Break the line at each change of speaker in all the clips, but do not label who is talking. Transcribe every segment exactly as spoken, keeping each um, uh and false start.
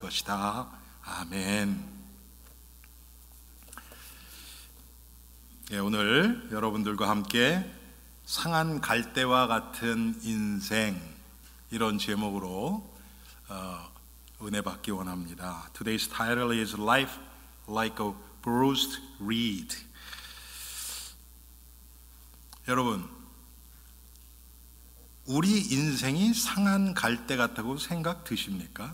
것이다. 아멘. 예, 오늘 여러분들과 함께 상한 갈대와 같은 인생, 이런 제목으로 어, 은혜 받기 원합니다. Today's title is Life Like a Bruised Reed. 여러분, 우리 인생이 상한 갈대 같다고 생각 드십니까?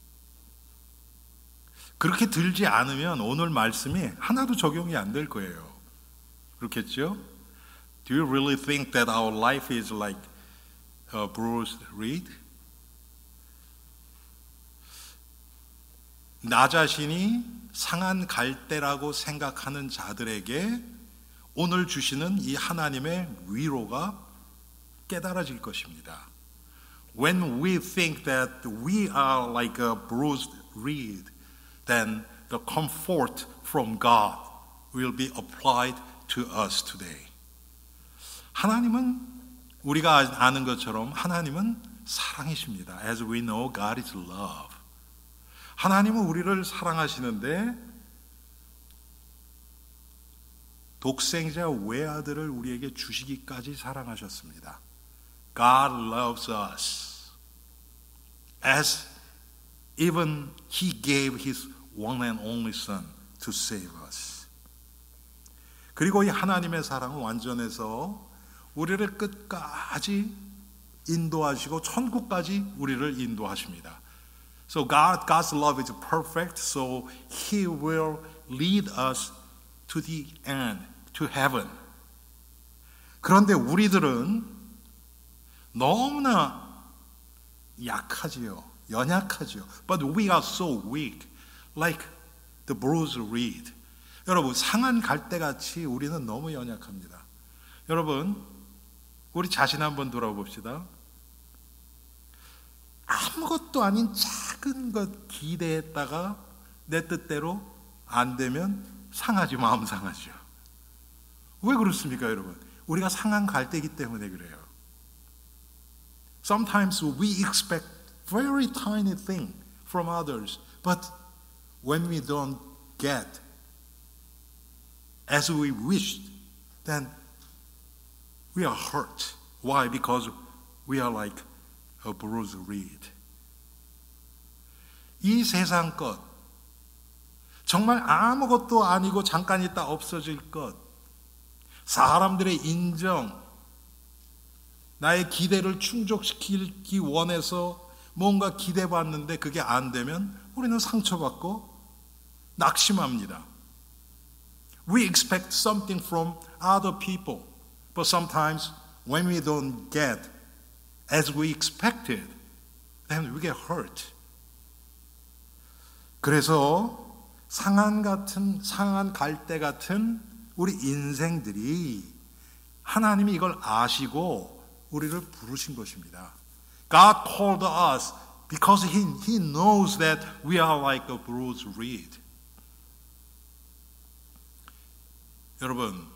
그렇게 들지 않으면 오늘 말씀이 하나도 적용이 안 될 거예요. 그렇겠죠? Do you really think that our life is like a bruised reed? 나 자신이 상한 갈대라고 생각하는 자들에게 오늘 주시는 이 하나님의 위로가 깨달아질 것입니다. When we think that we are like a bruised reed, then the comfort from God will be applied to us today. 하나님은 우리가 아는 것처럼 하나님은 사랑이십니다. As we know, God is love. 하나님은 우리를 사랑하시는데 독생자 외아들을 우리에게 주시기까지 사랑하셨습니다. God loves us as even He gave His one and only Son to save us. 그리고 이 하나님의 사랑은 완전해서 우리를 끝까지 인도하시고 천국까지 우리를 인도하십니다. So God, God's love is perfect, so He will lead us to the end, to heaven. 그런데 우리들은 너무나 약하지요. 연약하지요. But we are so weak, like the bruised reed. 여러분, 상한 갈대같이 우리는 너무 연약합니다. 여러분, 우리 자신 한번 돌아봅시다. 아무것도 아닌 작은 것 기대했다가 내 뜻대로 안 되면 상하지, 마음 상하죠. 왜 그렇습니까, 여러분? 우리가 상한 갈대이기 때문에 그래요. Sometimes we expect very tiny thing from others, but when we don't get as we wished, then we are hurt. Why? Because we are like a bruised reed. 이 세상 것, 정말 아무것도 아니고 잠깐 있다 없어질 것, 사람들의 인정, 나의 기대를 충족시키기 원해서 뭔가 기대받는데 그게 안 되면 우리는 상처받고 낙심합니다. We expect something from other people, but sometimes when we don't get as we expected, then we get hurt. 그래서 상한 같은, 상한 갈대 같은 우리 인생들이 하나님이 이걸 아시고 우리를 부르신 것입니다. God called us because He, He knows that we are like a bruised reed. 여러분,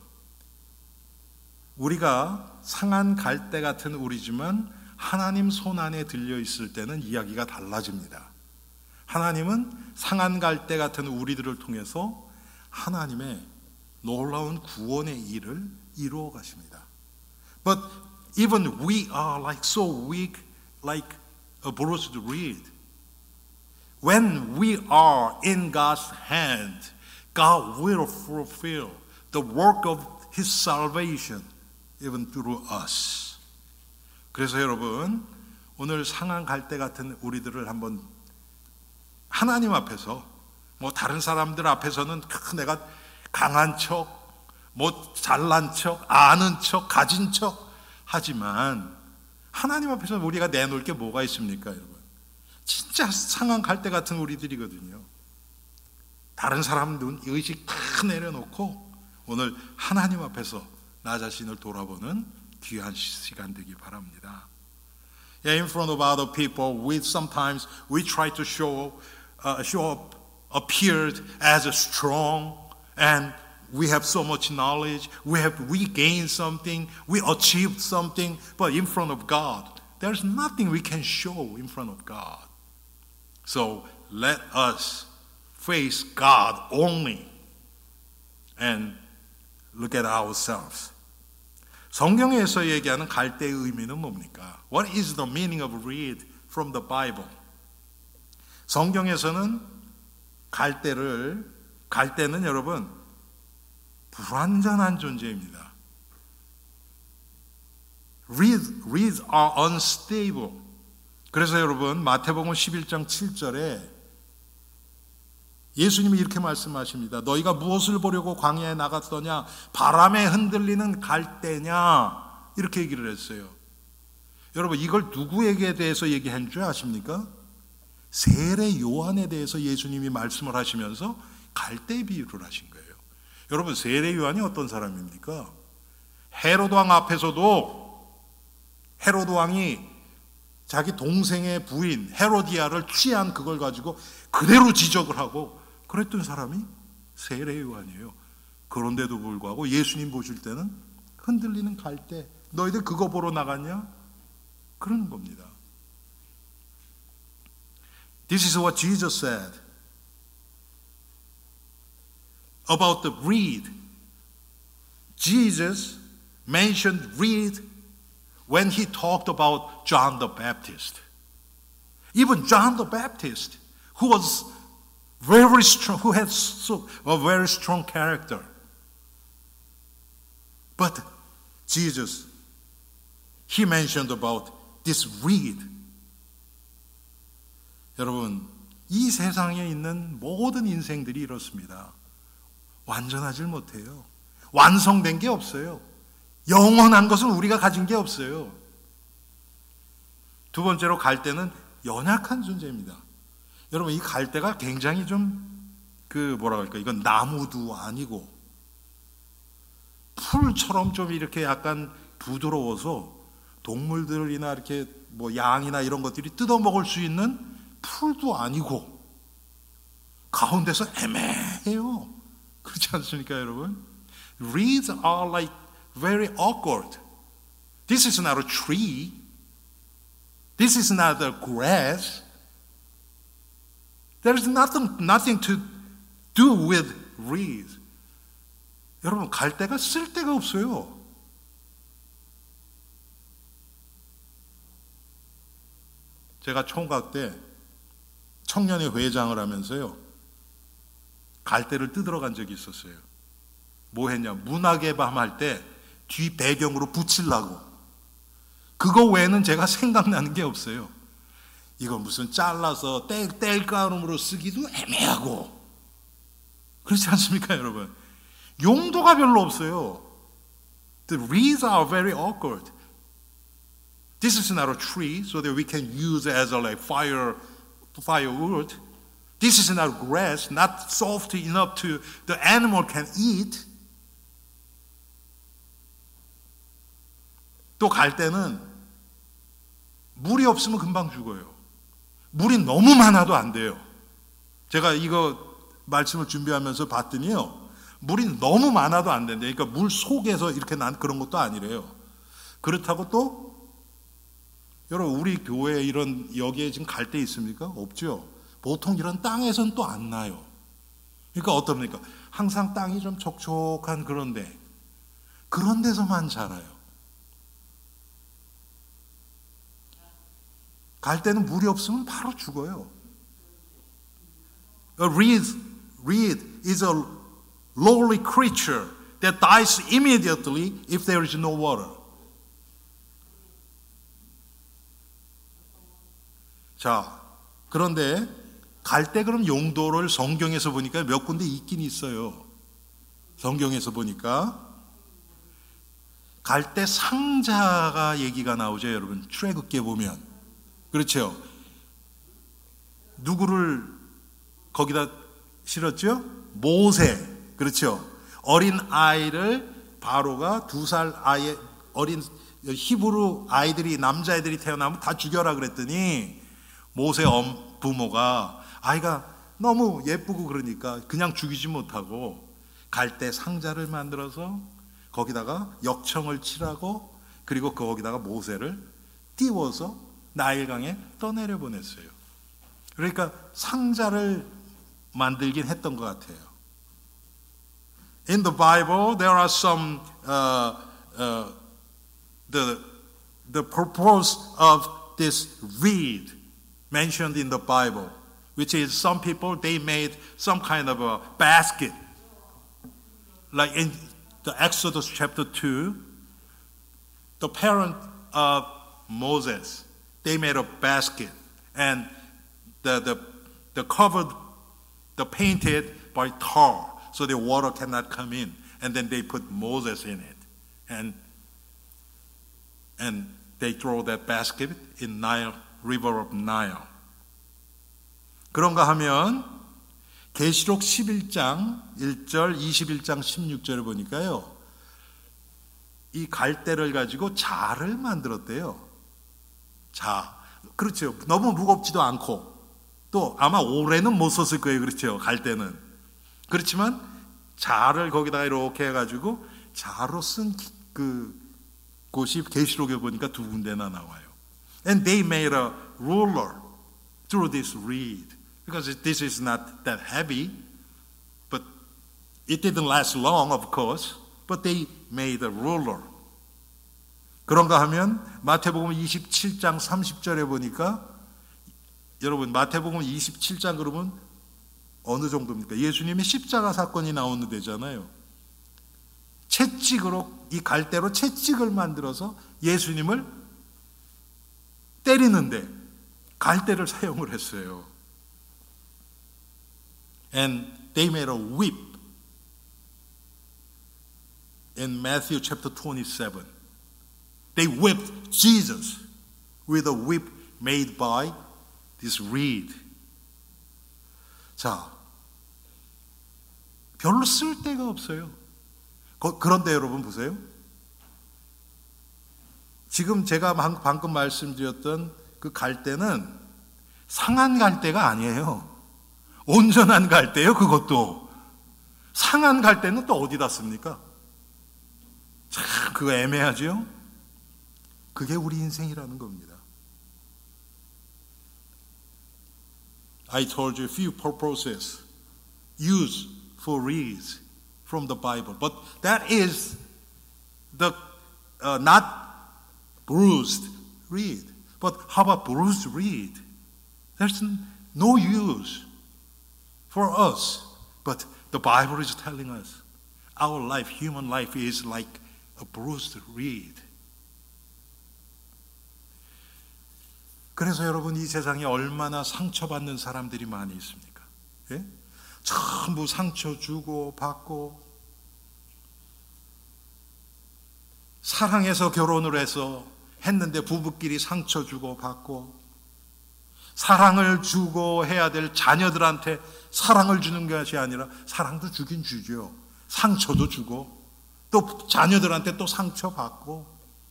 우리가 상한 갈대 같은 우리지만 하나님 손 안에 들려 있을 때는 이야기가 달라집니다. 하나님은 상한 갈대 같은 우리들을 통해서 하나님의 놀라운 구원의 일을 이루어 가십니다. But even we are like so weak, like a bruised reed. When we are in God's hand, God will fulfill the work of His salvation even through us. 그래서 여러분, 오늘 상한 갈대 같은 우리들을 한번 하나님 앞에서, 뭐 다른 사람들 앞에서는 내가 강한 척, 뭐 잘난 척, 아는 척, 가진 척 하지만 하나님 앞에서 우리가 내놓을 게 뭐가 있습니까, 여러분? 진짜 상한 갈대 같은 우리들이거든요. 다른 사람 눈 의식 다 내려놓고 오늘 하나님 앞에서 나 자신을 돌아보는 귀한 시간 되기 바랍니다. Yeah, in front of other people, we sometimes we try to show uh, show up, appeared as a strong, and we have so much knowledge. We have we gained something, we achieved something, but in front of God, there's nothing we can show in front of God. So let us face God only and look at ourselves. 성경에서 얘기하는 갈대의 의미는 뭡니까? What is the meaning of read from the Bible? 성경에서는 갈대를, 갈대는 여러분 불완전한 존재입니다. Reeds, reeds are unstable. 그래서 여러분 마태복음 십일 장 칠 절에 예수님이 이렇게 말씀하십니다. 너희가 무엇을 보려고 광야에 나갔더냐? 바람에 흔들리는 갈대냐? 이렇게 얘기를 했어요. 여러분 이걸 누구에게 대해서 얘기한 줄 아십니까? 세례 요한에 대해서 예수님이 말씀을 하시면서 갈대 비유를 하신 거예요. 여러분 세례 요한이 어떤 사람입니까? 헤로드 왕 앞에서도 헤로드 왕이 자기 동생의 부인 헤로디아를 취한 그걸 가지고 그대로 지적을 하고 그랬던 사람이 세례 요한이에요. 그런데도 불구하고 예수님 보실 때는 흔들리는 갈대, 너희들 그거 보러 나갔냐? 그런 겁니다. This is what Jesus said about the reed. Jesus mentioned reed when he talked about John the Baptist. Even John the Baptist, who was very strong, who had so, a very strong character. But Jesus, he mentioned about this reed. 여러분, 이 세상에 있는 모든 인생들이 이렇습니다. 완전하지 못해요. 완성된 게 없어요. 영원한 것은 우리가 가진 게 없어요. 두 번째로 갈대는 연약한 존재입니다. 여러분 이 갈대가 굉장히 좀 그 뭐라 그럴까, 이건 나무도 아니고 풀처럼 좀 이렇게 약간 부드러워서 동물들이나 이렇게 뭐 양이나 이런 것들이 뜯어 먹을 수 있는 풀도 아니고 가운데서 애매해요. 그렇지 않습니까, 여러분? Reeds are like very awkward. This is not a tree. This is not a grass. There is nothing, nothing to do with reeds. 여러분, 갈대가 쓸데가 없어요. 제가 총각 때 청년회 회장을 하면서요, 갈대를 뜯으러 간 적이 있었어요. 뭐 했냐, 문학의 밤 할 때 뒤 배경으로 붙이려고. 그거 외에는 제가 생각나는 게 없어요. 이거 무슨 잘라서 뗄, 뗄감으로 쓰기도 애매하고. 그렇지 않습니까, 여러분? 용도가 별로 없어요. The reeds are very awkward. This is not a tree, so that we can use it as a like fire, firewood. This is not grass, not soft enough to the animal can eat. 또 갈대는 물이 없으면 금방 죽어요. 물이 너무 많아도 안 돼요. 제가 이거 말씀을 준비하면서 봤더니요, 물이 너무 많아도 안 된대요. 그러니까 물 속에서 이렇게 난 그런 것도 아니래요. 그렇다고 또 여러분 우리 교회에 이런 여기에 지금 갈대 있습니까? 없죠. 보통 이런 땅에서는 또 안 나요. 그러니까 어떻습니까? 항상 땅이 좀 촉촉한 그런데 그런 데서만 자라요. 갈대는 물이 없으면 바로 죽어요. A reed, reed is a lowly creature that dies immediately if there is no water. 자, 그런데 갈대 그럼 용도를 성경에서 보니까 몇 군데 있긴 있어요. 성경에서 보니까 갈대 상자가 얘기가 나오죠, 여러분. 출애굽기에 보면. 그렇죠. 누구를 거기다 실었죠? 모세. 그렇죠. 어린 아이를 바로가 두 살 아이 어린 히브리 아이들이 남자애들이 태어나면 다 죽여라 그랬더니 모세 엄 부모가 아이가 너무 예쁘고 그러니까 그냥 죽이지 못하고 갈대 상자를 만들어서 거기다가 역청을 칠하고 그리고 거기다가 모세를 띄워서 나일강에 떠내려 보냈어요. 그러니까 상자를 만들긴 했던 것 같아요. In the Bible, there are some uh, uh, the the purpose of this reed mentioned in the Bible, which is some people they made some kind of a basket, like in the Exodus chapter two, the parent of Moses they made a basket and the the the covered the painted by tar. So the water cannot come in. And then they put Moses in it. And, and they throw that basket in Nile, river of Nile. 그런가 하면 계시록 십일 장 일 절, 이십일 장 십육 절을 보니까요. 이 갈대를 가지고 자를 만들었대요. 자. 그렇죠. 너무 무겁지도 않고 또 아마 오래는 못 썼을 거예요. 그렇죠. 갈대는. 그렇지만 자를 거기다가 이렇게 해가지고 자로 쓴 그 곳이 계시록에 보니까 두 군데나 나와요. And they made a ruler through this reed because this is not that heavy, but it didn't last long, of course. But they made a ruler. 그런가 하면 마태복음 이십칠 장 삼십 절에 보니까 여러분 마태복음 이십칠 장 그러면 어느 정도입니까? 예수님의 십자가 사건이 나오는 데잖아요. 채찍으로 이 갈대로 채찍을 만들어서 예수님을 때리는데 갈대를 사용을 했어요. And they made a whip in Matthew chapter twenty-seven. They whipped Jesus with a whip made by this reed. 자, 별로 쓸 데가 없어요. 거, 그런데 여러분 보세요. 지금 제가 방금 말씀드렸던 그 갈대는 상한 갈대가 아니에요. 온전한 갈대예요. 그것도. 상한 갈대는 또 어디다 씁니까? 참 그거 애매하죠? 그게 우리 인생이라는 겁니다. I told you a few purposes used for reeds from the Bible, but that is the uh, not bruised reed. But how about bruised reed? There's no use for us. But the Bible is telling us our life, human life, is like a bruised reed. 그래서 여러분 이 세상에 얼마나 상처받는 사람들이 많이 있습니까? 예? 전부 상처 주고 받고 사랑해서 결혼을 해서 했는데 부부끼리 상처 주고 받고 사랑을 주고 해야 될 자녀들한테 사랑을 주는 것이 아니라 사랑도 주긴 주죠. 상처도 주고 또 자녀들한테 또 상처 받고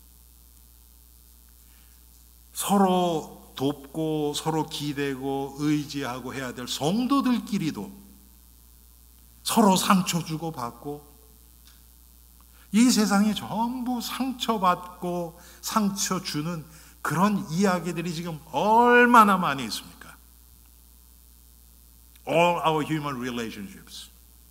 서로 돕고 서로 기대고 의지하고 해야 될 성도들끼리도 서로 상처 주고 받고 이 세상에 전부 상처받고 상처 주는 그런 이야기들이 지금 얼마나 많이 있습니까? All our human relationships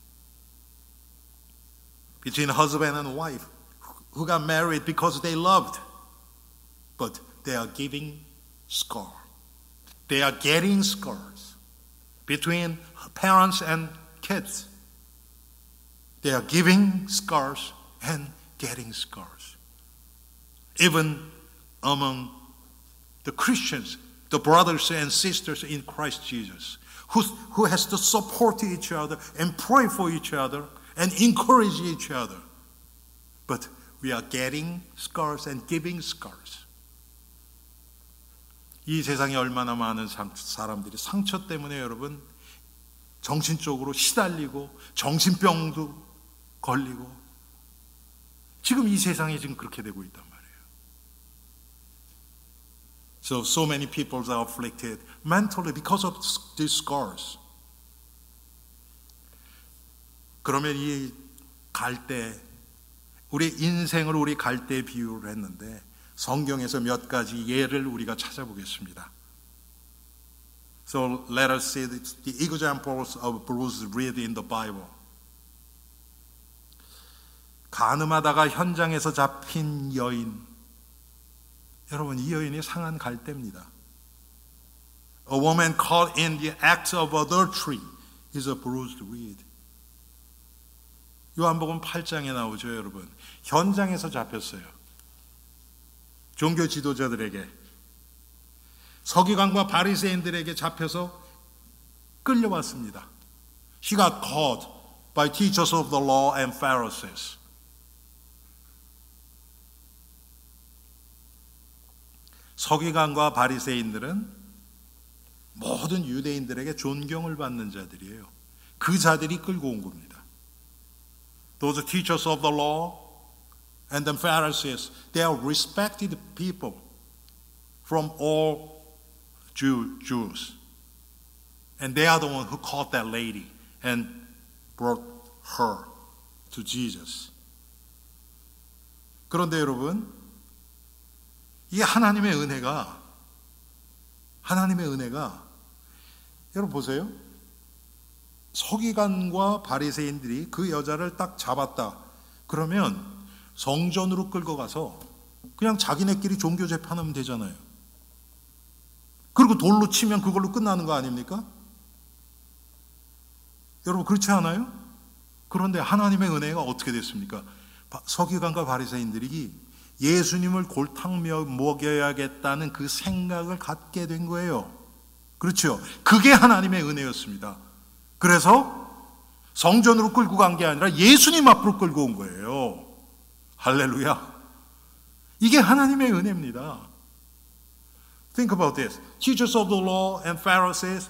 between husband and wife who got married because they loved, but they are giving scar. They are getting scars between parents and kids. They are giving scars and getting scars. Even among the Christians, the brothers and sisters in Christ Jesus, who, who has to support each other and pray for each other and encourage each other. But we are getting scars and giving scars. 이 세상에 얼마나 많은 사람들이 상처 때문에 여러분 정신적으로 시달리고 정신병도 걸리고 지금 이 세상이 지금 그렇게 되고 있단 말이에요. So, so many people are afflicted mentally because of these scars. 그러면 이 갈대, 우리 인생을 우리 갈대에 비유를 했는데 성경에서 몇 가지 예를 우리가 찾아보겠습니다. So let us see the, the examples of Bruce Reed in the Bible. 간음하다가 현장에서 잡힌 여인. 여러분, 이 여인이 상한 갈대입니다. A woman caught in the act of adultery is a bruised reed. 요한복음 팔 장에 나오죠, 여러분. 현장에서 잡혔어요. 종교 지도자들에게, 서기관과 바리새인들에게 잡혀서 끌려왔습니다. She got caught by teachers of the law and Pharisees. 서기관과 바리새인들은 모든 유대인들에게 존경을 받는 자들이에요. 그 자들이 끌고 온 겁니다. Those teachers of the law and the Pharisees, they are respected people from all Jew, Jews. And they are the one who caught that lady and brought her to Jesus. 그런데 여러분, 이 하나님의 은혜가, 하나님의 은혜가, 여러분 보세요. 서기관과 바리새인들이 그 여자를 딱 잡았다. 그러면 성전으로 끌고 가서 그냥 자기네끼리 종교 재판하면 되잖아요. 그리고 돌로 치면 그걸로 끝나는 거 아닙니까? 여러분 그렇지 않아요? 그런데 하나님의 은혜가 어떻게 됐습니까? 서기관과 바리새인들이 예수님을 골탕 먹여야겠다는 그 생각을 갖게 된 거예요. 그렇죠? 그게 하나님의 은혜였습니다. 그래서 성전으로 끌고 간 게 아니라 예수님 앞으로 끌고 온 거예요. 할렐루야. 이게 하나님의 은혜입니다. Think about this. Teachers of the law and Pharisees,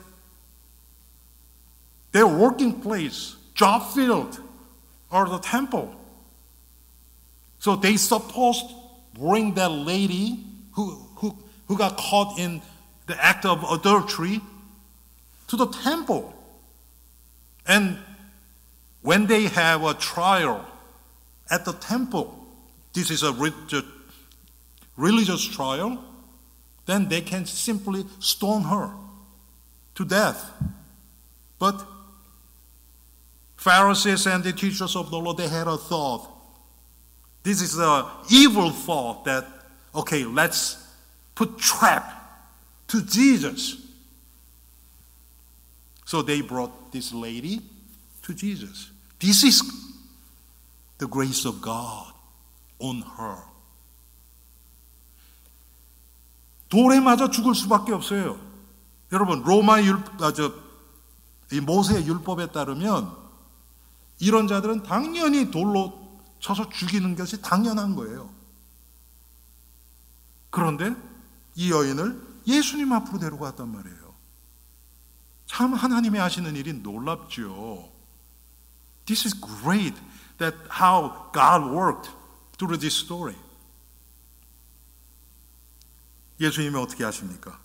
their working place, job field, are the temple. So they supposed bring that lady who, who, who got caught in the act of adultery to the temple. And when they have a trial at the temple, this is a religious trial, then they can simply stone her to death. But Pharisees and the teachers of the law, they had a thought. This is an evil thought that, okay, let's put trap to Jesus. So they brought this lady to Jesus. This is the grace of God on her. 돌에 맞아 죽을 수밖에 없어요. 여러분, 로마 율, 아, 저, 이 모세의 율법에 따르면 이런 자들은 당연히 돌로 쳐서 죽이는 것이 당연한 거예요. 그런데 이 여인을 예수님 앞으로 데려갔단 말이에요. 참 하나님의 하시는 일이 놀랍죠. This is great that how God worked through this story. 예수님이 어떻게 하십니까?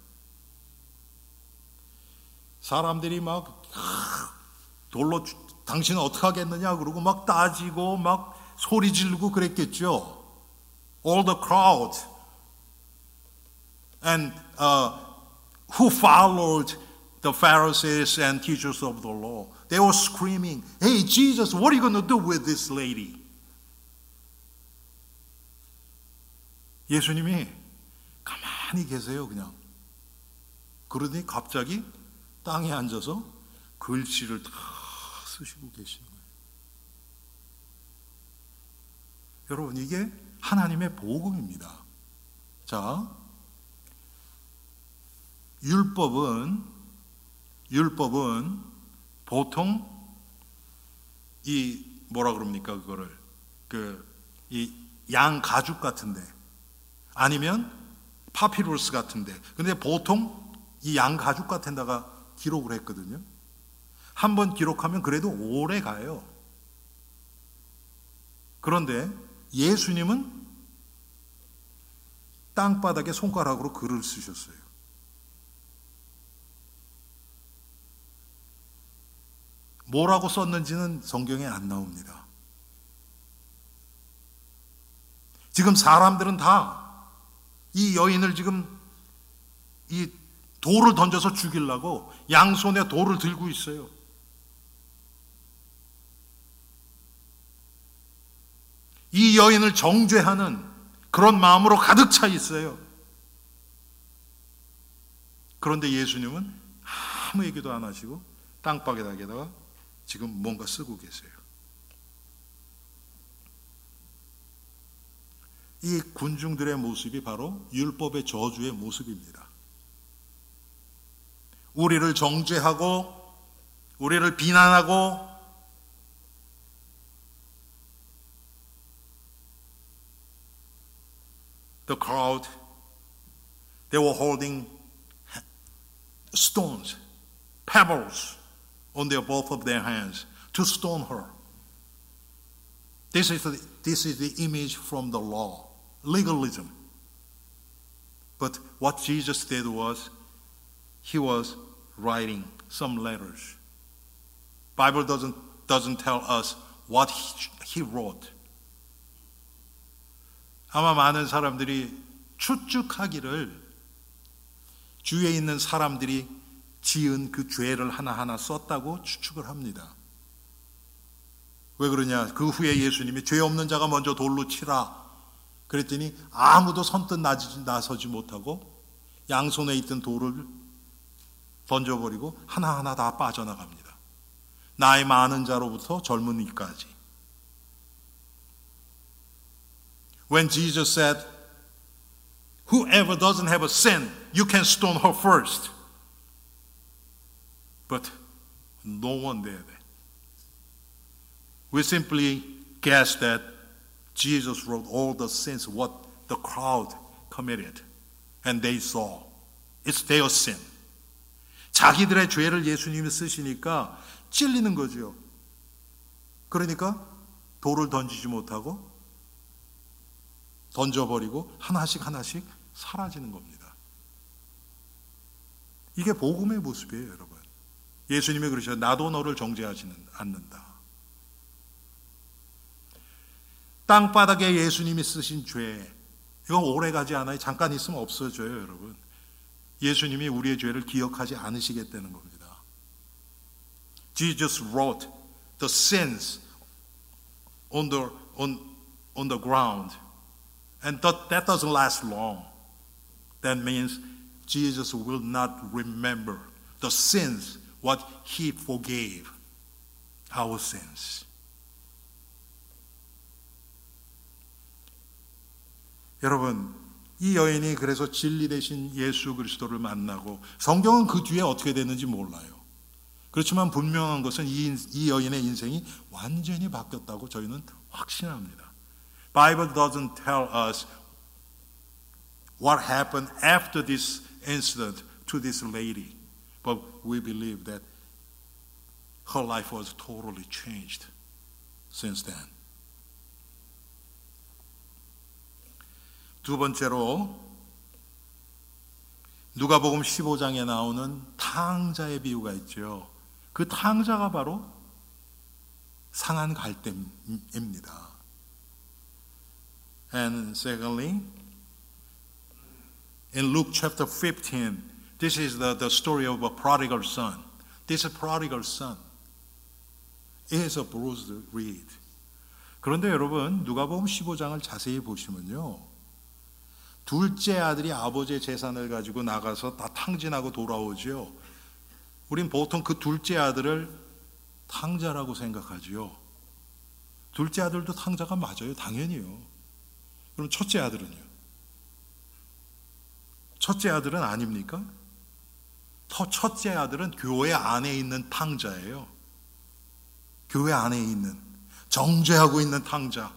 사람들이 막 돌로 당신은 어떻게 하겠느냐 그러고 막 따지고 막 소리 지르고 그랬겠죠. All the crowd and uh, who followed the Pharisees and teachers of the law, they were screaming, "Hey Jesus, what are you going to do with this lady?" 예수님이 가만히 계세요, 그냥. 그러더니 갑자기 땅에 앉아서 글씨를 다 쓰시고 계시는 거예요. 여러분, 이게 하나님의 복음입니다. 자, 율법은 율법은 보통 이 뭐라 그럽니까 그거를 그 이 양 가죽 같은데 아니면 파피루스 같은데 근데 보통 이 양 가죽 같은 데다가 기록을 했거든요. 한 번 기록하면 그래도 오래 가요. 그런데 예수님은 땅바닥에 손가락으로 글을 쓰셨어요. 뭐라고 썼는지는 성경에 안 나옵니다. 지금 사람들은 다 이 여인을 지금 이 돌을 던져서 죽이려고 양손에 돌을 들고 있어요. 이 여인을 정죄하는 그런 마음으로 가득 차 있어요. 그런데 예수님은 아무 얘기도 안 하시고 땅바닥에다가 지금 뭔가 쓰고 계세요. 이 군중들의 모습이 바로 율법의 저주의 모습입니다. 우리를 정죄하고 우리를 비난하고 the crowd, they were holding stones, pebbles on their both of their hands to stone her. This is the, this is the image from the law, legalism. But what Jesus did was he was writing some letters. Bible doesn't doesn't tell us what he, he wrote. 아마 많은 사람들이 추측하기를 주위에 있는 사람들이 지은 그 죄를 하나하나 썼다고 추측을 합니다. 왜 그러냐? 그 후에 예수님이 죄 없는 자가 먼저 돌로 치라 그랬더니 아무도 선뜻 나서지 못하고 양손에 있던 돌을 던져버리고 하나하나 다 빠져나갑니다. 나이 많은 자로부터 젊은이까지. When Jesus said, whoever doesn't have a sin, you can stone her first. But no one did. We simply guess that Jesus wrote all the sins what the crowd committed. And they saw. It's their sin. 자기들의 죄를 예수님이 쓰시니까 찔리는 거죠. 그러니까 돌을 던지지 못하고 던져버리고 하나씩 하나씩 사라지는 겁니다. 이게 복음의 모습이에요, 여러분. 예수님이 그러셔요. 나도 너를 정죄하지는 않는다. 땅바닥에 예수님이 쓰신 죄, 이건 오래가지 않아요. 잠깐 있으면 없어져요, 여러분. 예수님이 우리의 죄를 기억하지 않으시겠다는 겁니다. Jesus wrote the sins on the, on, on the ground. And that, that doesn't last long. That means Jesus will not remember the sins, what he forgave, our sins. 여러분, 이 여인이 그래서 진리 되신 예수 그리스도를 만나고 성경은 그 뒤에 어떻게 됐는지 몰라요. 그렇지만 분명한 것은 이, 이 여인의 인생이 완전히 바뀌었다고 저희는 확신합니다. Bible doesn't tell us what happened after this incident to this lady, but we believe that her life was totally changed since then. 두 번째로 누가복음 십오 장에 나오는 탕자의 비유가 있죠. 그 탕자가 바로 상한 갈대입니다. And secondly, in Luke chapter fifteen, this is the, the story of a prodigal son. This prodigal son is a bruised reed. 그런데 여러분, 누가복음 십오 장을 자세히 보시면요, 둘째 아들이 아버지의 재산을 가지고 나가서 다 탕진하고 돌아오죠. 우린 보통 그 둘째 아들을 탕자라고 생각하지요. 둘째 아들도 탕자가 맞아요. 당연히요. 그럼 첫째 아들은요? 첫째 아들은 아닙니까? 더 첫째 아들은 교회 안에 있는 탕자예요. 교회 안에 있는, 정죄하고 있는 탕자.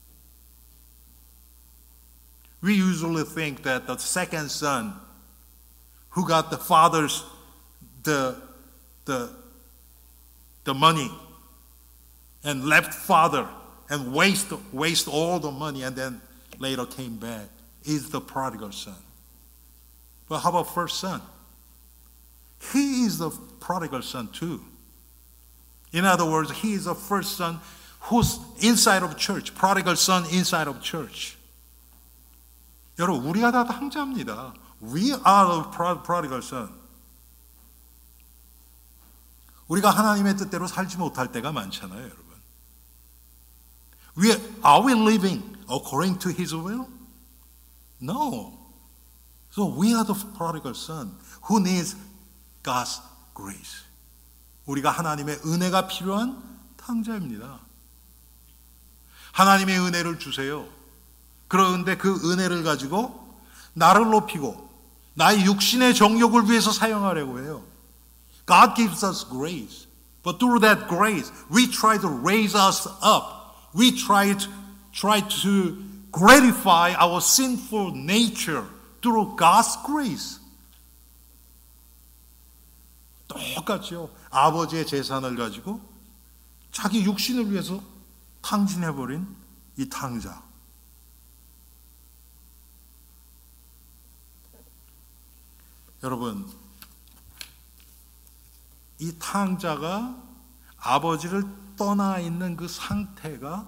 We usually think that the second son who got the father's the the the money and left father and waste waste all the money and then later came back is the prodigal son. But how about first son? He is the prodigal son too. In other words, he is the first son who's inside of church, prodigal son inside of church. 여러분, 우리가 다 탕자입니다. We are the prodigal son. 우리가 하나님의 뜻대로 살지 못할 때가 많잖아요, 여러분. We, are we living according to His will? No. So we are the prodigal son who needs God's grace. 우리가 하나님의 은혜가 필요한 탕자입니다. 하나님의 은혜를 주세요. 그런데 그 은혜를 가지고 나를 높이고 나의 육신의 정욕을 위해서 사용하려고 해요. God gives us grace. But through that grace, we try to raise us up. We try to, try to gratify our sinful nature through God's grace. 똑같죠. 아버지의 재산을 가지고 자기 육신을 위해서 탕진해버린 이 탕자. 여러분, 이 탕자가 아버지를 떠나 있는 그 상태가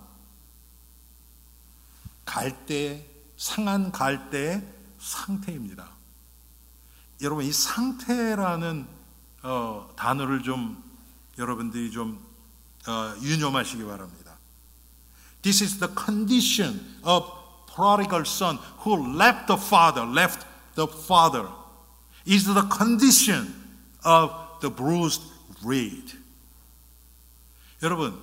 갈대, 상한 갈대의 상태입니다. 여러분, 이 상태라는 어, 단어를 좀 여러분들이 좀 어, 유념하시기 바랍니다. This is the condition of prodigal son who left the father, left the father. Is the condition of the bruised reed. 여러분,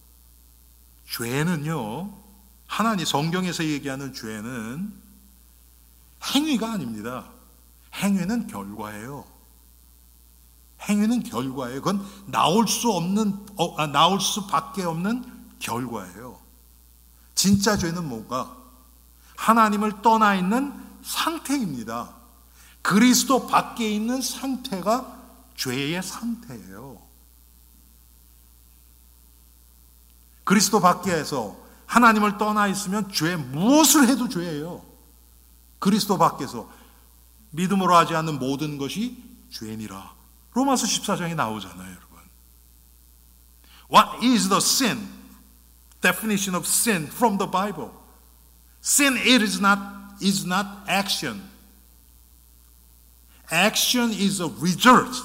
죄는요, 하나님 성경에서 얘기하는 죄는 행위가 아닙니다. 행위는 결과예요. 행위는 결과예요. 그건 나올 수 없는, 어, 아, 나올 수밖에 없는 결과예요. 진짜 죄는 뭔가? 하나님을 떠나 있는 상태입니다. 그리스도 밖에 있는 상태가 죄의 상태예요. 그리스도 밖에서 하나님을 떠나 있으면 죄, 무엇을 해도 죄예요. 그리스도 밖에서 믿음으로 하지 않는 모든 것이 죄니라. 로마서 십사 장에 나오잖아요, 여러분. What is the sin? Definition of sin from the Bible. Sin it is not, is not action. Action is a result.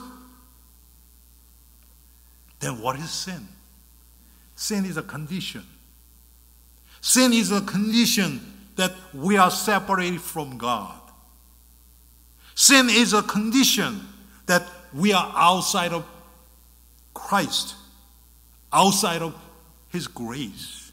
Then what is sin? Sin is a condition. Sin is a condition that we are separated from God. Sin is a condition that we are outside of Christ, outside of His grace.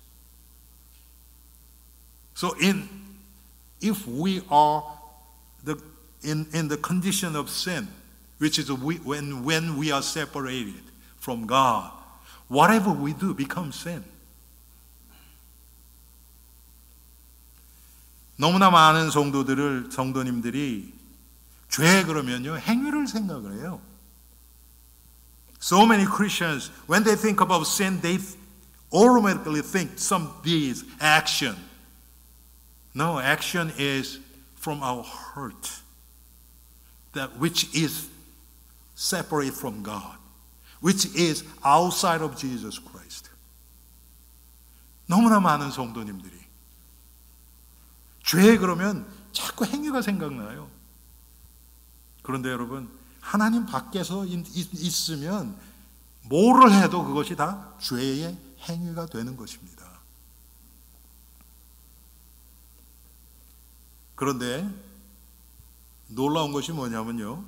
So in, if we are the, in, in the condition of sin, which is we, when, when we are separated from God, whatever we do becomes sin. 너무나 많은 성도들을, 성도님들이 죄 그러면요, 행위를 생각을 해요. So many Christians, when they think about sin, they automatically think some deeds, action. No, action is from our heart, that which is separate from God, which is outside of Jesus Christ. 너무나 많은 성도님들이 죄 그러면 자꾸 행위가 생각나요. 그런데 여러분, 하나님 밖에서 있으면 뭐를 해도 그것이 다 죄의 행위가 되는 것입니다. 그런데 놀라운 것이 뭐냐면요,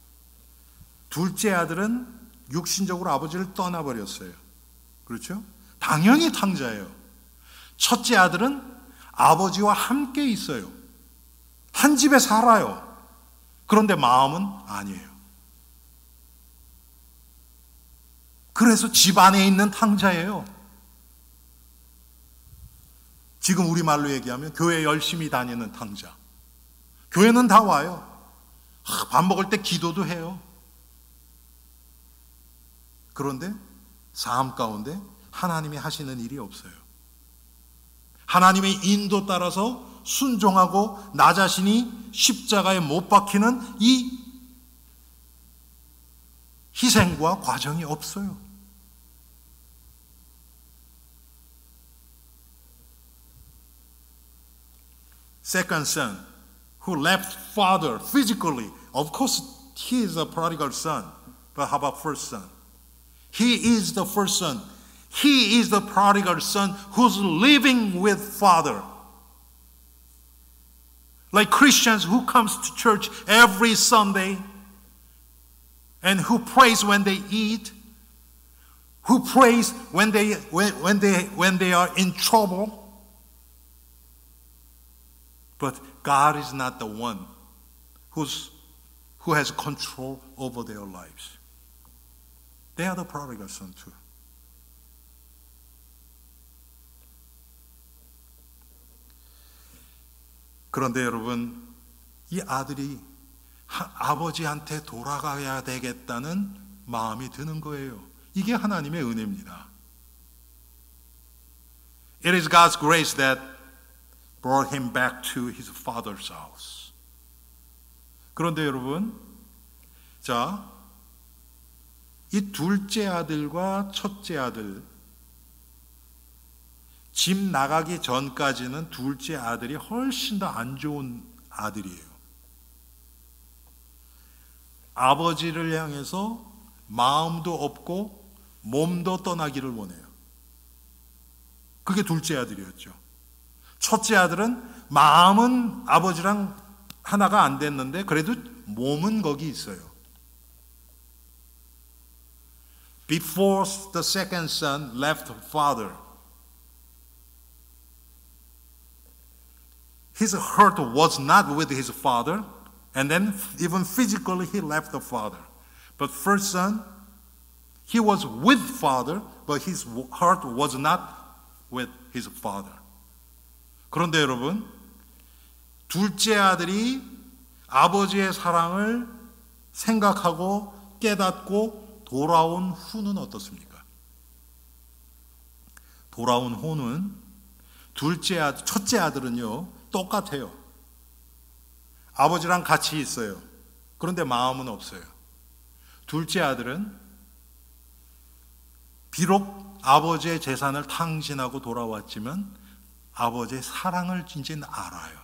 둘째 아들은 육신적으로 아버지를 떠나버렸어요. 그렇죠? 당연히 탕자예요. 첫째 아들은 아버지와 함께 있어요. 한 집에 살아요. 그런데 마음은 아니에요. 그래서 집 안에 있는 탕자예요. 지금 우리말로 얘기하면 교회 열심히 다니는 탕자. 교회는 다 와요. 밥 먹을 때 기도도 해요. 그런데 삶 가운데 하나님이 하시는 일이 없어요. 하나님의 인도 따라서 순종하고 나 자신이 십자가에 못 박히는 이 희생과 과정이 없어요. Second son, who left father physically. Of course, he is a prodigal son. But how about first son? He is the first son. He is the prodigal son who's living with father. Like Christians who comes to church every Sunday and who prays when they eat, who prays when they when, when they when they are in trouble. But God is not the one who's who has control over their lives. They are the prodigal son too. 그런데 여러분, 이 아들이 하, 아버지한테 돌아가야 되겠다는 마음이 드는 거예요. 이게 하나님의 은혜입니다. It is God's grace that brought him back to his father's house. 그런데 여러분, 자, 이 둘째 아들과 첫째 아들, 집 나가기 전까지는 둘째 아들이 훨씬 더 안 좋은 아들이에요. 아버지를 향해서 마음도 없고 몸도 떠나기를 원해요. 그게 둘째 아들이었죠. 첫째 아들은 마음은 아버지랑 하나가 안 됐는데 그래도 몸은 거기 있어요. Before the second son left father, his heart was not with his father, and then even physically he left the father. But first son, he was with father, but his heart was not with his father. 그런데 여러분, 둘째 아들이 아버지의 사랑을 생각하고 깨닫고 돌아온 후는 어떻습니까? 돌아온 후는 둘째 아들, 첫째 아들은요, 똑같아요. 아버지랑 같이 있어요. 그런데 마음은 없어요. 둘째 아들은 비록 아버지의 재산을 탕진하고 돌아왔지만 아버지의 사랑을 이제는 알아요.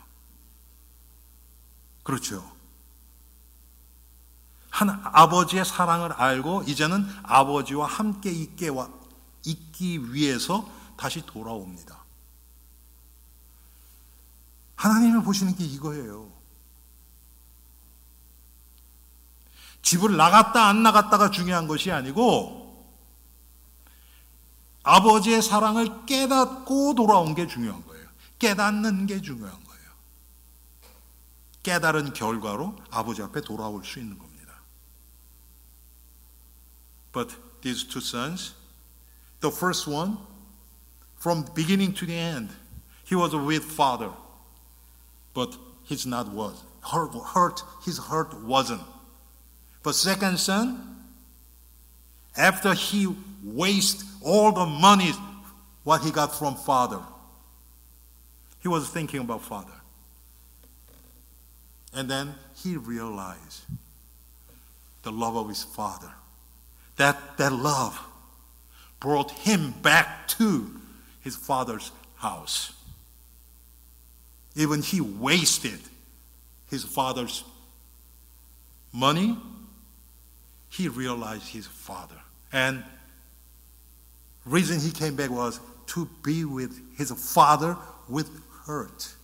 그렇죠. 한 아버지의 사랑을 알고 이제는 아버지와 함께 있게 와, 있기 위해서 다시 돌아옵니다. 하나님이 보시는 게 이거예요. 집을 나갔다 안 나갔다가 중요한 것이 아니고 아버지의 사랑을 깨닫고 돌아온 게 중요한 거예요. 깨닫는 게 중요한 거예요. 깨달은 결과로 아버지 앞에 돌아올 수 있는 겁니다. But these two sons, the first one, from beginning to the end, he was with father, but he's not was hurt. Hurt his heart wasn't. But second son, after he wasted all the money what he got from father, he was thinking about father. And then he realized the love of his father. That, that love brought him back to his father's house. Even he wasted his father's money, he realized his father. And reason he came back was to be with his father with hurt.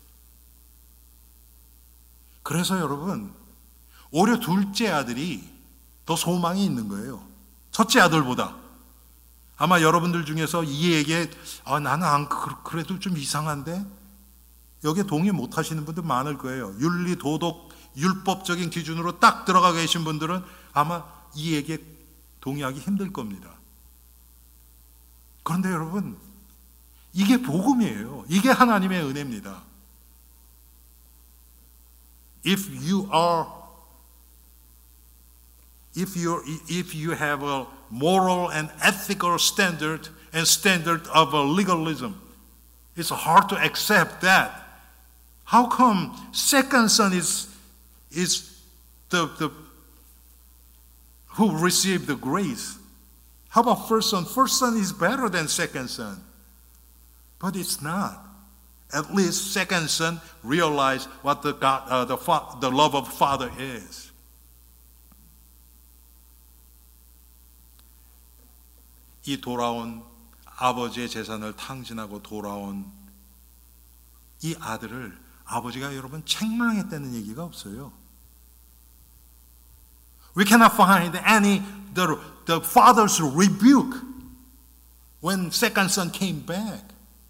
그래서 여러분, 오히려 둘째 아들이 더 소망이 있는 거예요. 첫째 아들보다. 아마 여러분들 중에서 이 얘기에 아, 나는 안 그래도 좀 이상한데 여기에 동의 못 하시는 분들 많을 거예요. 윤리, 도덕, 율법적인 기준으로 딱 들어가 계신 분들은 아마 이 얘기에 동의하기 힘들 겁니다. 그런데 여러분, 이게 복음이에요. 이게 하나님의 은혜입니다. If you are If you if you have a moral and ethical standard and standard of a legalism, it's hard to accept that. How come second son is is the the who received the grace? How about first son? First son is better than second son, but it's not. at least second son realized what the God, uh, the, fa- the love of Father is. 이 돌아온 아버지의 재산을 탕진하고 돌아온 이 아들을 아버지가 여러분 책망했다는 얘기가 없어요. We cannot find any the, the father's rebuke when second son came back.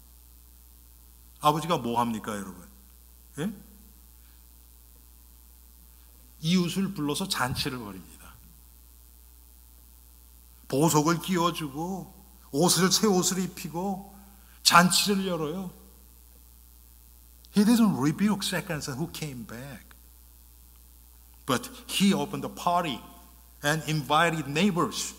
아버지가 뭐 합니까, 여러분? 예? 이웃을 불러서 잔치를 벌입니다. 보석을 끼워주고 옷을 새 옷을 입히고 잔치를 열어요. He didn't rebuke second son who came back. But he opened the party and invited neighbors.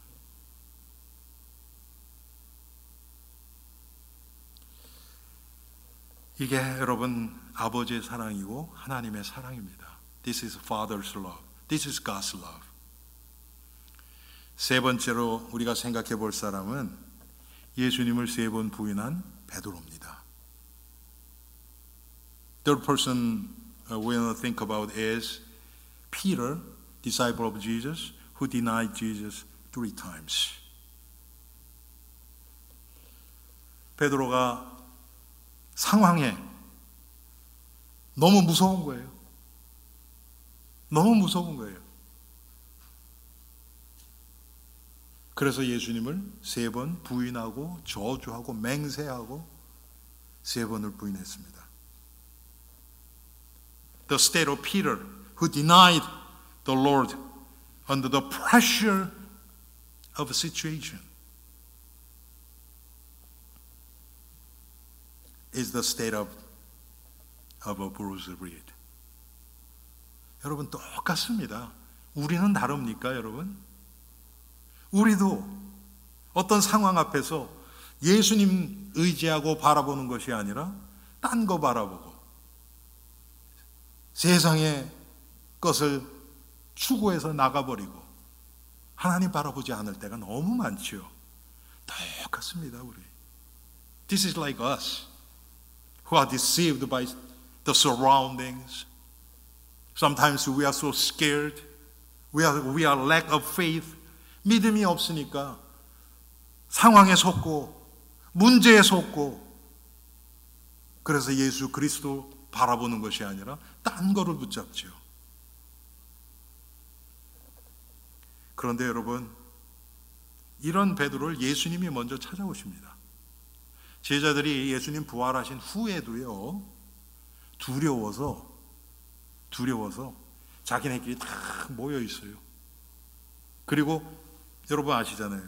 이게 여러분 아버지의 사랑이고 하나님의 사랑입니다. This is Father's love. This is God's love. 세 번째로 우리가 생각해 볼 사람은 예수님을 세 번 부인한 베드로입니다. Third person we want to think about is Peter, disciple of Jesus, who denied Jesus three times. 베드로가 상황에 너무 무서운 거예요. 너무 무서운 거예요. 그래서 예수님을 세 번 부인하고 저주하고 맹세하고 세 번을 부인했습니다. The state of Peter, who denied the Lord under the pressure of a situation, is the state of, of a bruised reed. 여러분 똑같습니다. 우리는 다릅니까, 여러분? 우리도 어떤 상황 앞에서 예수님 의지하고 바라보는 것이 아니라 딴 거 바라보고 세상의 것을 추구해서 나가버리고 하나님 바라보지 않을 때가 너무 많죠. 똑같습니다, 우리. This is like us, who are deceived by the surroundings. Sometimes we are so scared. We are, we are lack of faith. 믿음이 없으니까 상황에 속고 문제에 속고 그래서 예수 그리스도 바라보는 것이 아니라 딴 거를 붙잡죠. 그런데 여러분, 이런 베드로를 예수님이 먼저 찾아오십니다. 제자들이 예수님 부활하신 후에도요, 두려워서 두려워서 자기네끼리 다 모여 있어요. 그리고 여러분 아시잖아요.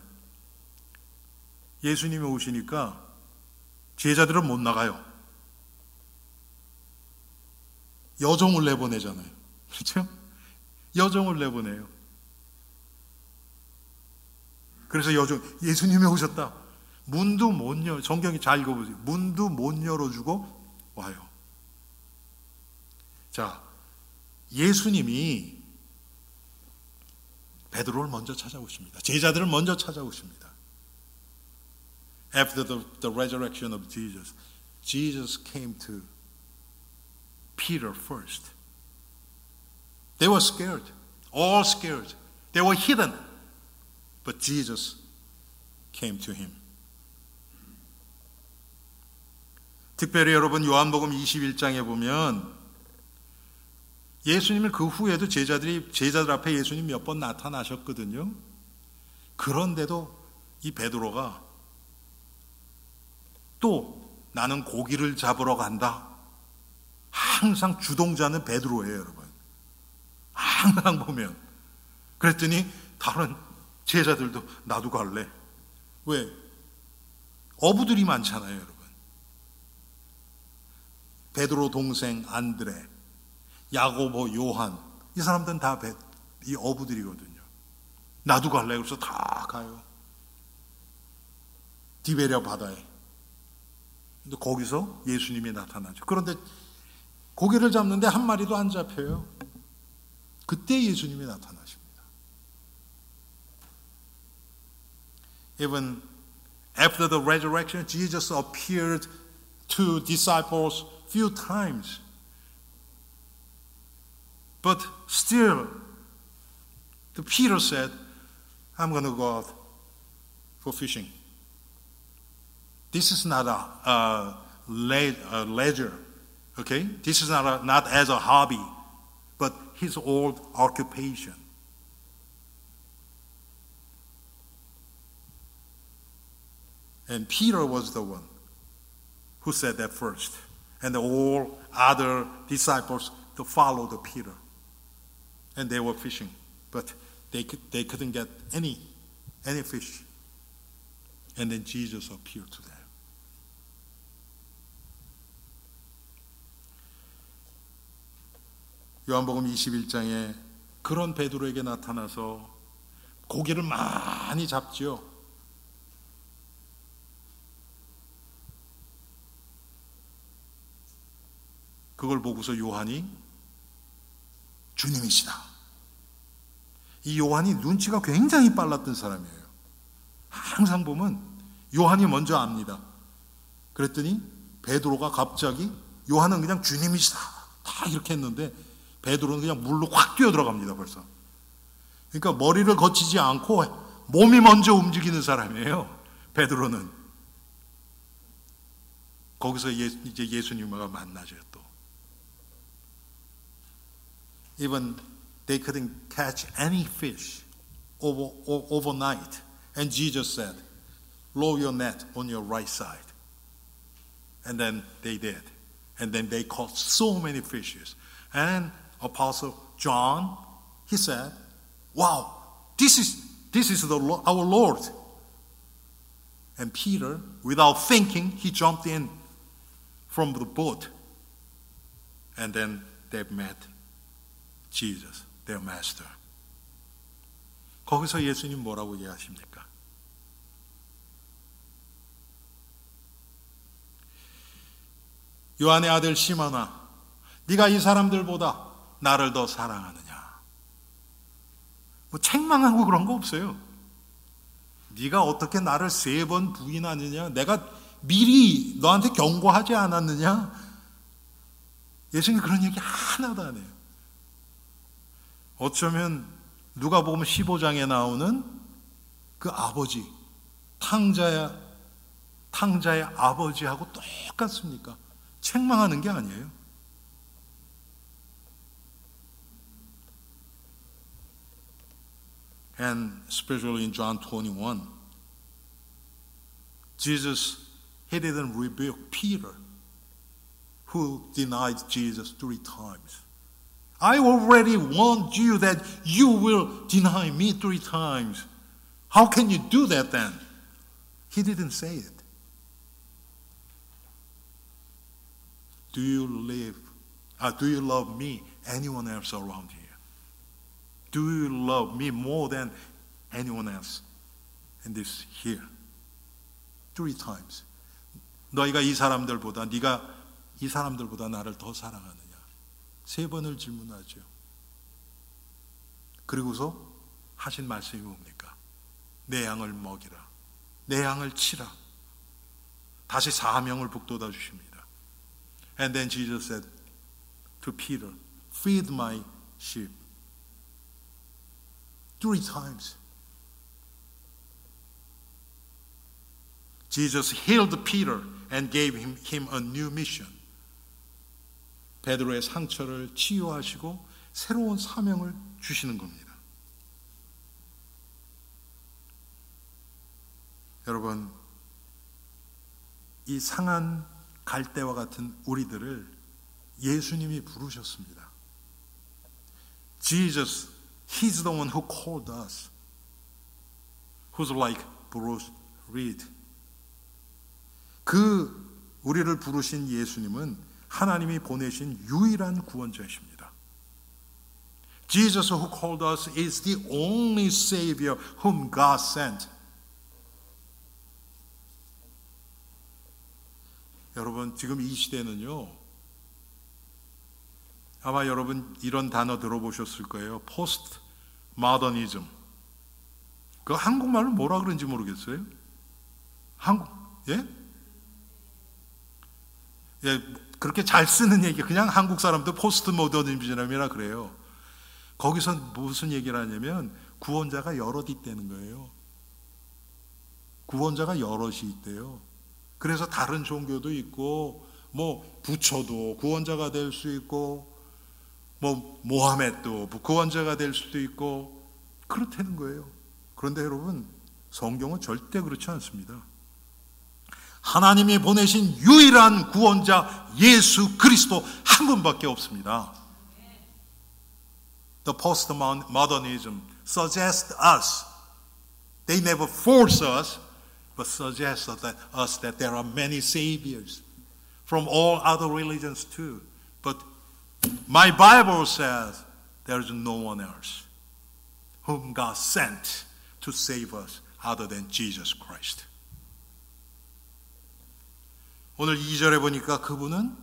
예수님이 오시니까 제자들은 못 나가요. 여종을 내보내잖아요. 그렇죠? 여종을 내보내요. 그래서 여종, 예수님이 오셨다. 문도 못 열, 성경이 잘 읽어보세요. 문도 못 열어주고 와요. 자, 예수님이 베드로를 먼저 찾아오십니다. 제자들을 먼저 찾아오십니다. After the, the resurrection of Jesus, Jesus came to Peter first. They were scared, all scared. They were hidden. But Jesus came to him. 특별히 여러분 요한복음 이십일 장에 보면 예수님을 그 후에도 제자들이 제자들 앞에 예수님 몇 번 나타나셨거든요. 그런데도 이 베드로가 또 나는 고기를 잡으러 간다. 항상 주동자는 베드로예요, 여러분. 항상 보면. 그랬더니 다른 제자들도 나도 갈래. 왜? 어부들이 많잖아요, 여러분. 베드로 동생 안드레, 야고보, 요한, 이 사람들은 다 이 어부들이거든요. 나도 갈래. 그래서 다 가요. 디베랴 바다에. 근데 거기서 예수님이 나타나죠. 그런데 고기를 잡는데 한 마리도 안 잡혀요. 그때 예수님이 나타나십니다. Even after the resurrection, Jesus appeared to disciples few times. But still, the Peter said, I'm going to go out for fishing. This is not a, a, le- a leisure, okay? This is not, a, not as a hobby, but his old occupation. And Peter was the one who said that first. And all other disciples to follow the Peter. And they were fishing, but they could, they couldn't get any any fish. And then Jesus appeared to them. 요한복음 이십일 장에 그런 베드로에게 나타나서 고기를 많이 잡지요. 그걸 보고서 요한이 주님이시다. 이 요한이 눈치가 굉장히 빨랐던 사람이에요. 항상 보면 요한이 먼저 압니다. 그랬더니 베드로가 갑자기 요한은 그냥 주님이시다. 다 이렇게 했는데 베드로는 그냥 물로 확 뛰어들어갑니다. 벌써. 그러니까 머리를 거치지 않고 몸이 먼저 움직이는 사람이에요. 베드로는. 거기서 예, 이제 예수님과 만나죠 또. Even they couldn't catch any fish over, overnight. And Jesus said, lower your net on your right side. And then they did. And then they caught so many fishes. And Apostle John, he said, wow, this is, this is the, our Lord. And Peter, without thinking, he jumped in from the boat. And then they met Jesus, their master. 거기서 예수님 뭐라고 얘기하십니까? 요한의 아들 시몬아, 네가 이 사람들보다 나를 더 사랑하느냐? 뭐 책망하고 그런 거 없어요. 네가 어떻게 나를 세 번 부인하느냐? 내가 미리 너한테 경고하지 않았느냐? 예수님 그런 얘기 하나도 안 해요. 어쩌면 누가복음 십오 장에 나오는 그 아버지, 탕자의, 탕자의 아버지하고 똑같습니까? 책망하는 게 아니에요. And especially in John twenty-one, Jesus, he didn't rebuke Peter, who denied Jesus three times. I already warned you that you will deny me three times. How can you do that then? He didn't say it. Do you live, uh, do you love me, anyone else around here? Do you love me more than anyone else in this here? Three times. 너희가 이 사람들보다, 네가 이 사람들보다 나를 더 사랑하느냐? 세 번을 질문하죠. 그리고서 하신 말씀이 뭡니까? 내 양을 먹이라. 내 양을 치라. 다시 사명을 북돋아 주십니다. And then Jesus said to Peter, feed my sheep. Three times. Jesus healed Peter and gave him, him a new mission. 베드로의 상처를 치유하시고 새로운 사명을 주시는 겁니다. 여러분, 이 상한 갈대와 같은 우리들을 예수님이 부르셨습니다. Jesus, He's the one who called us. Who's like Bruce Reed. 그 우리를 부르신 예수님은 하나님이 보내신 유일한 구원자이십니다. Jesus who called us is the only Savior whom God sent. 여러분, 지금 이 시대는요, 아마 여러분 이런 단어 들어보셨을 거예요. 포스트 모더니즘. 그 한국말로 뭐라 그런지 모르겠어요. 한국, 예? 예, 그렇게 잘 쓰는 얘기, 그냥 한국 사람도 포스트 모더니즘이라 그래요. 거기서 무슨 얘기를 하냐면 구원자가 여럿 있다는 거예요. 구원자가 여럿이 있대요. 그래서 다른 종교도 있고 뭐 부처도 구원자가 될 수 있고 뭐 모하메도 구원자가 될 수도 있고 그렇다는 거예요. 그런데 여러분, 성경은 절대 그렇지 않습니다. 하나님이 보내신 유일한 구원자 예수 그리스도 한 분밖에 없습니다. The postmodernism suggests us, they never force us, but suggest that us that there are many saviors from all other religions too. But my Bible says there is no one else whom God sent to save us other than Jesus Christ. 오늘 이 절에 보니까 그분은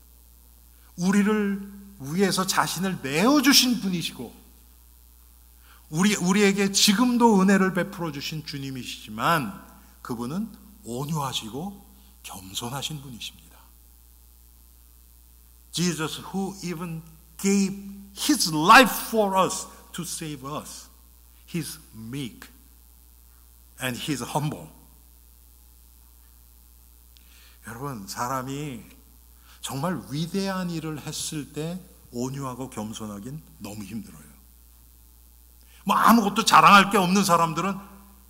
우리를 위해서 자신을 내어주신 분이시고 우리, 우리에게 지금도 은혜를 베풀어 주신 주님이시지만 그분은 온유하시고 겸손하신 분이십니다. Jesus who even gave His life for us to save us. He's meek and He's humble. 여러분, 사람이 정말 위대한 일을 했을 때 온유하고 겸손하긴 너무 힘들어요. 뭐 아무것도 자랑할 게 없는 사람들은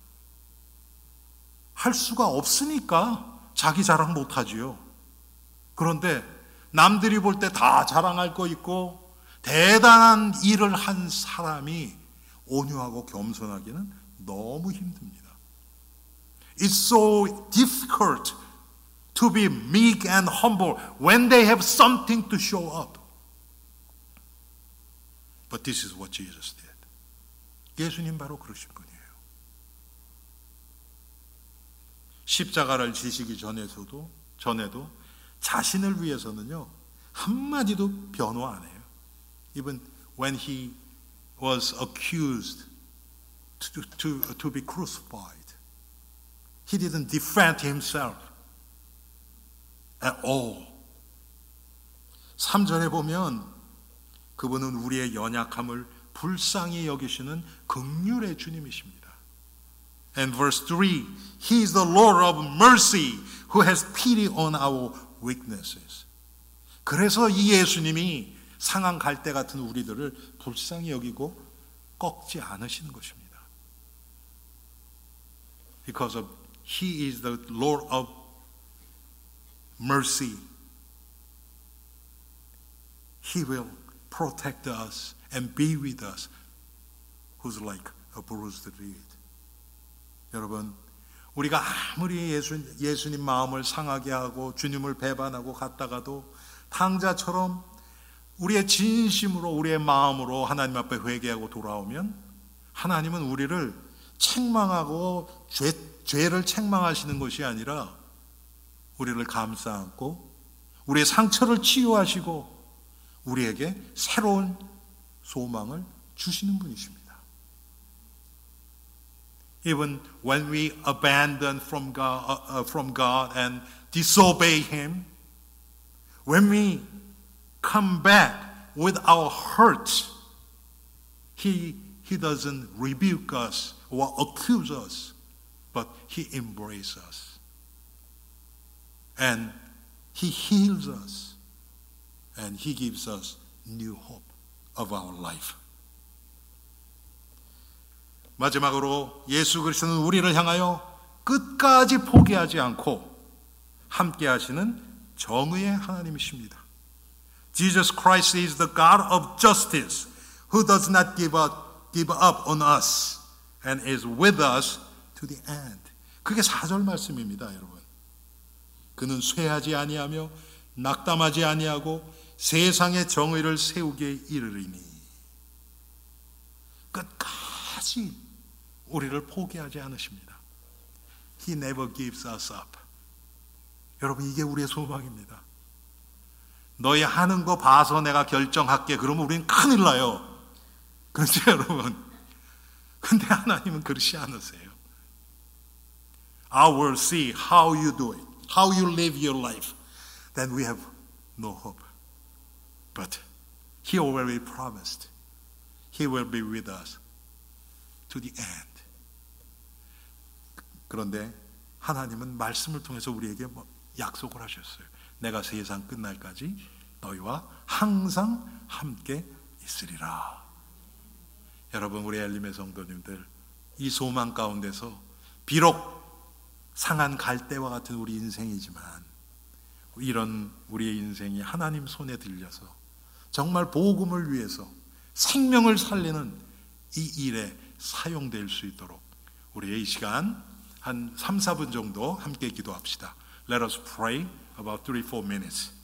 할 수가 없으니까 자기 자랑 못하지요. 그런데 남들이 볼 때 다 자랑할 거 있고 대단한 일을 한 사람이 온유하고 겸손하기는 너무 힘듭니다. It's so difficult to be meek and humble when they have something to show up. But this is what Jesus did. 예수님 바로 그러신 분이에요. 십자가를 지시기 전에서도 전에도 자신을 위해서는요 한마디도 변호 안 해요. Even when he was accused to, to, to be crucified, he didn't defend himself at all. 삼 절에 보면 그분은 우리의 연약함을 불쌍히 여기시는 긍휼의 주님이십니다. And verse three, He is the Lord of mercy who has pity on our weaknesses. 그래서 이 예수님이 상한 갈대 같은 우리들을 불쌍히 여기고 꺾지 않으시는 것입니다. Because of He is the Lord of mercy. He will protect us and be with us who's like a bruised reed. 여러분, 우리가 아무리 예수, 예수님 마음을 상하게 하고 주님을 배반하고 갔다가도 탕자처럼 우리의 진심으로 우리의 마음으로 하나님 앞에 회개하고 돌아오면 하나님은 우리를 책망하고 죄, 죄를 책망하시는 것이 아니라 우리를 감싸 안고 우리의 상처를 치유하시고 우리에게 새로운 소망을 주시는 분이십니다. Even when we abandon from God, uh, from God and disobey Him, when we come back with our hurts, He, He doesn't rebuke us or accuse us, but He embraces us. And He heals us. And He gives us new hope of our life. 마지막으로 예수 그리스도는 우리를 향하여 끝까지 포기하지 않고 함께 하시는 정의의 하나님이십니다. Jesus Christ is the God of justice who does not give up, give up on us and is with us to the end. 그게 사 절 말씀입니다, 여러분. 그는 쇠하지 아니하며 낙담하지 아니하고 세상의 정의를 세우기에 이르리니 끝까지 우리를 포기하지 않으십니다. He never gives us up. 여러분, 이게 우리의 소망입니다. 너희 하는 거 봐서 내가 결정할게. 그러면 우리는 큰일 나요. 그렇죠, 여러분? 근데 하나님은 그렇지 않으세요. I will see how you do it, how you live your life. then we have no hope. But He already promised He will be with us to the end. 그런데 하나님은 말씀을 통해서 우리에게 뭐 약속을 하셨어요. 내가 세상 끝날까지 너희와 항상 함께 있으리라. 여러분, 우리 엘림의 성도님들, 이 소망 가운데서 비록 상한 갈대와 같은 우리 인생이지만 이런 우리의 인생이 하나님 손에 들려서 정말 복음을 위해서 생명을 살리는 이 일에 사용될 수 있도록 우리의 이 시간 한 삼, 사 분 정도 함께 기도합시다. Let us pray about three, four minutes.